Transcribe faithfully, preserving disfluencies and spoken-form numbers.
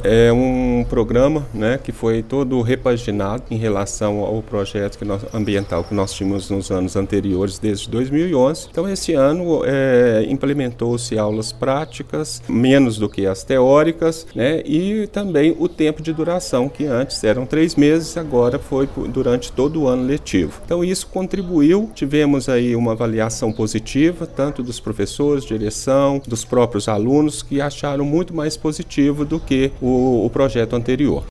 é um programa, né, que foi todo repaginado em relação ao projeto que nós, ambiental que nós tínhamos nos anos anteriores, desde dois mil e onze. Então, esse ano é, implementou-se aulas práticas, menos do que as teóricas, né, e também o tempo de duração, que antes eram três meses, agora foi durante todo o ano letivo. Então, isso contribuiu, tivemos aí uma avaliação positiva, tanto dos professores, direção, dos próprios alunos, que acharam muito mais positivo do que o, o projeto anterior.